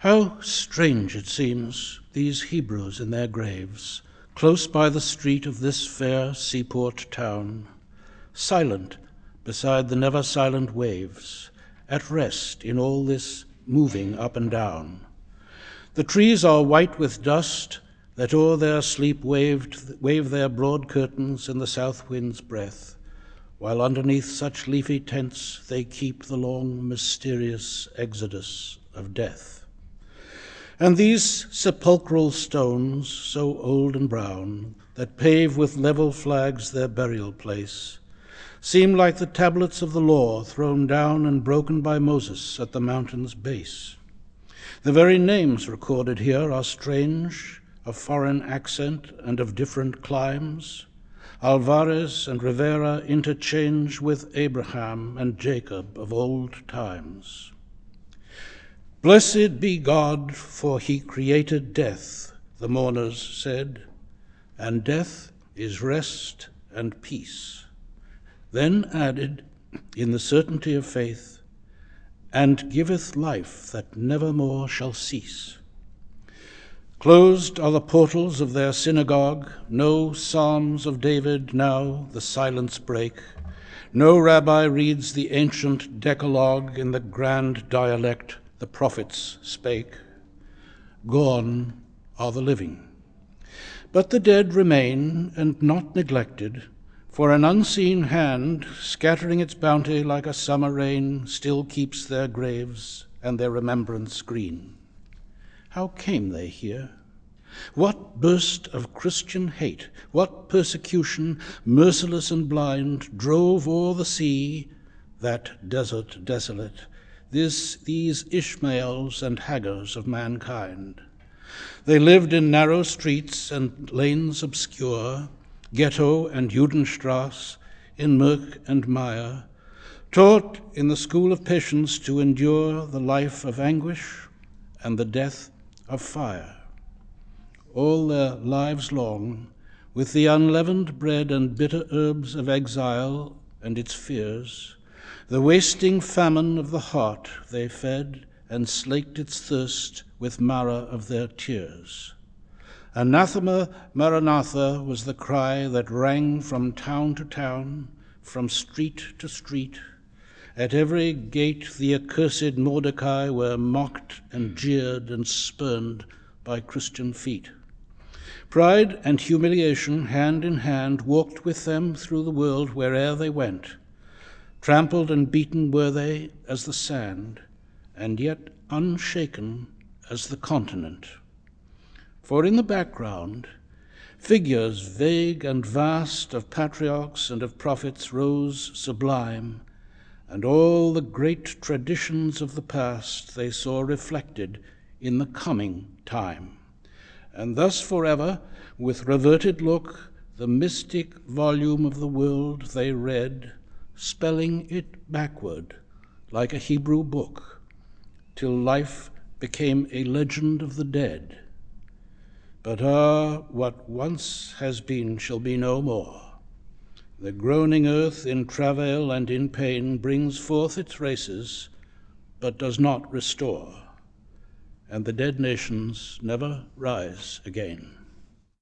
How strange it seems, these Hebrews in their graves, close by the street of this fair seaport town, silent beside the never-silent waves, at rest in all this moving up and down. The trees are white with dust that o'er their sleep wave their broad curtains in the south wind's breath, while underneath such leafy tents they keep the long, mysterious exodus of death. And these sepulchral stones, so old and brown, that pave with level flags their burial place, seem like the tablets of the law thrown down and broken by Moses at the mountain's base. The very names recorded here are strange, of foreign accent and of different climes. Alvarez and Rivera interchange with Abraham and Jacob of old times. Blessed be God, for he created death, the mourners said, and death is rest and peace. Then added, in the certainty of faith, and giveth life that nevermore shall cease. Closed are the portals of their synagogue, no psalms of David now the silence break, no rabbi reads the ancient Decalogue in the grand dialect the prophets spake. Gone are the living. But the dead remain, and not neglected, for an unseen hand, scattering its bounty like a summer rain, still keeps their graves and their remembrance green. How came they here? What burst of Christian hate, what persecution, merciless and blind, drove o'er the sea, that desert desolate, these Ishmaels and Hagars of mankind? They lived in narrow streets and lanes obscure, Ghetto and Judenstrasse, in murk and mire, taught in the school of patience to endure the life of anguish and the death of fire. All their lives long, with the unleavened bread and bitter herbs of exile and its fears, the wasting famine of the heart they fed and slaked its thirst with Mara of their tears. Anathema Maranatha was the cry that rang from town to town, from street to street. At every gate the accursed Mordecai were mocked and jeered and spurned by Christian feet. Pride and humiliation, hand in hand, walked with them through the world where'er they went. Trampled and beaten were they as the sand, and yet unshaken as the continent. For in the background, figures vague and vast of patriarchs and of prophets rose sublime, and all the great traditions of the past they saw reflected in the coming time. And thus forever, with reverted look, the mystic volume of the world they read, spelling it backward like a Hebrew book, till life became a legend of the dead. But what once has been shall be no more. The groaning earth in travail and in pain brings forth its races, but does not restore, and the dead nations never rise again.